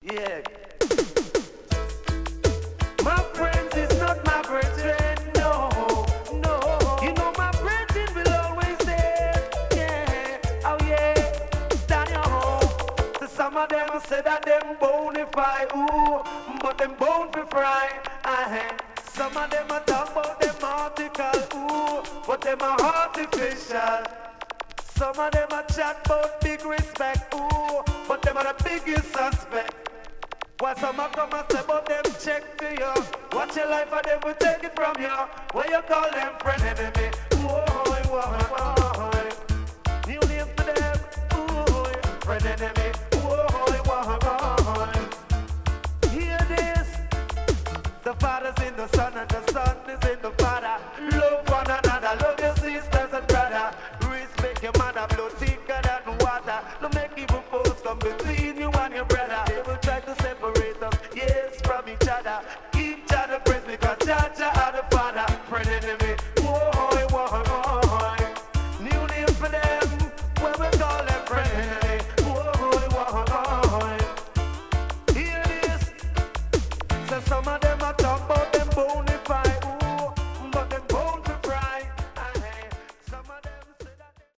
Yeah. My friends is not my brethren, no, no. You know my brethren will always there, yeah, oh yeah. Stand your home. So some of them say that them bonify, ooh, but them bone for fry, Some of them a talk about them article, ooh, but them are artificial. Some of them a chat about big respect, ooh, but them are the biggest suspect. While some a come and say about them check to you. Watch your life and them will take it from you. What you call them friend enemy? Whoa, whoa, new name to them, ooh, friend enemy. Whoa, whoa, hear this. The Father's in the Son and